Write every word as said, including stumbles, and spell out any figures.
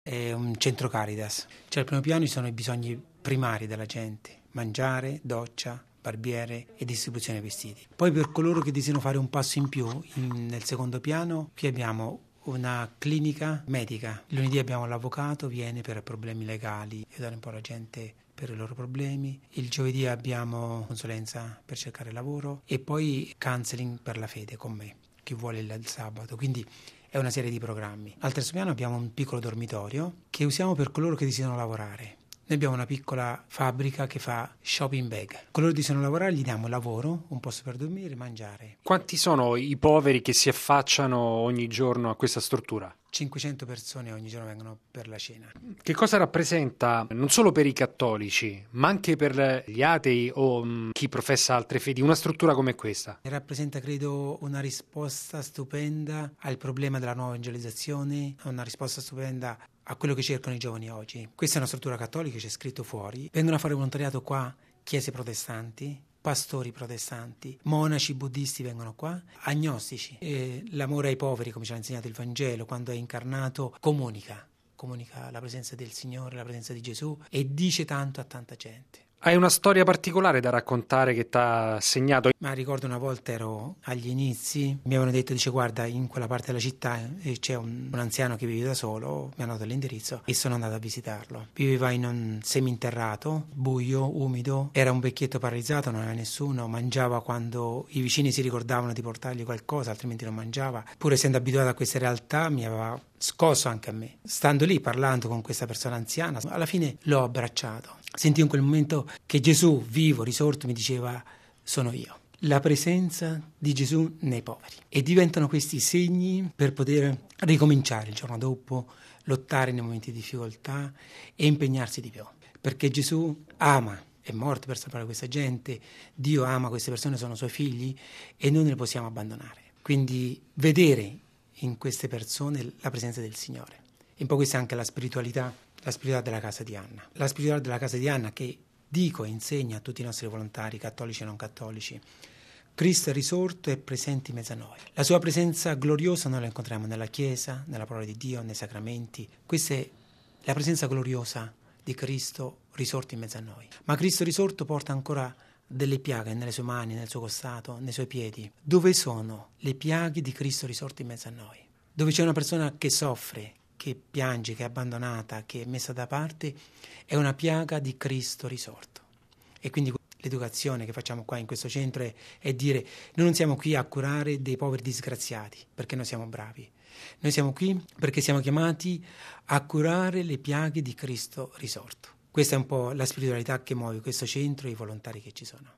È un centro Caritas, cioè al primo piano ci sono i bisogni primari della gente: mangiare, doccia, barbiere e distribuzione dei vestiti. Poi per coloro che desiderano fare un passo in più, in, nel secondo piano, qui abbiamo una clinica medica. Il lunedì abbiamo l'avvocato, viene per problemi legali, aiutare un po' la gente per i loro problemi. Il giovedì abbiamo consulenza per cercare lavoro e poi counseling per la fede con me, chi vuole il, il sabato. Quindi è una serie di programmi. Al terzo piano abbiamo un piccolo dormitorio che usiamo per coloro che desiderano lavorare. Noi abbiamo una piccola fabbrica che fa shopping bag. Coloro che desiderano lavorare gli diamo lavoro, un posto per dormire, mangiare. Quanti sono i poveri che si affacciano ogni giorno a questa struttura? cinquecento persone ogni giorno vengono per la cena. Che cosa rappresenta non solo per i cattolici, ma anche per gli atei o mh, chi professa altre fedi, una struttura come questa? Rappresenta, credo, una risposta stupenda al problema della nuova evangelizzazione, una risposta stupenda a quello che cercano i giovani oggi. Questa è una struttura cattolica, c'è scritto fuori. Vengono a fare volontariato qua chiese protestanti, pastori protestanti, monaci buddisti vengono qua, agnostici. E l'amore ai poveri, come ci ha insegnato il Vangelo, quando è incarnato, comunica, comunica la presenza del Signore, la presenza di Gesù e dice tanto a tanta gente. Hai una storia particolare da raccontare che ti ha segnato? Ma ricordo una volta ero agli inizi, mi avevano detto, dice guarda, in quella parte della città c'è un, un anziano che vive da solo, mi hanno dato l'indirizzo e sono andato a visitarlo. Viveva in un seminterrato, buio, umido, era un vecchietto paralizzato, non aveva nessuno, mangiava quando i vicini si ricordavano di portargli qualcosa, altrimenti non mangiava. Pur essendo abituato a queste realtà mi aveva scosso anche a me. Stando lì parlando con questa persona anziana, alla fine l'ho abbracciato. Sentì in quel momento che Gesù, vivo, risorto, mi diceva: sono io. La presenza di Gesù nei poveri. E diventano questi segni per poter ricominciare il giorno dopo, lottare nei momenti di difficoltà e impegnarsi di più. Perché Gesù ama, è morto per salvare questa gente, Dio ama queste persone, sono suoi figli e noi non le possiamo abbandonare. Quindi vedere in queste persone la presenza del Signore. E un po' questa è anche la spiritualità, la spiritualità della casa di Anna. La spiritualità della casa di Anna che dico e insegna a tutti i nostri volontari, cattolici e non cattolici. Cristo è risorto e presente in mezzo a noi. La sua presenza gloriosa noi la incontriamo nella Chiesa, nella parola di Dio, nei sacramenti. Questa è la presenza gloriosa di Cristo risorto in mezzo a noi. Ma Cristo risorto porta ancora delle piaghe nelle sue mani, nel suo costato, nei suoi piedi. Dove sono le piaghe di Cristo risorto in mezzo a noi? Dove c'è una persona che soffre, che piange, che è abbandonata, che è messa da parte, è una piaga di Cristo risorto. E quindi l'educazione che facciamo qua in questo centro è, è dire: noi non siamo qui a curare dei poveri disgraziati perché noi siamo bravi, noi siamo qui perché siamo chiamati a curare le piaghe di Cristo risorto. Questa è un po' la spiritualità che muove questo centro e i volontari che ci sono.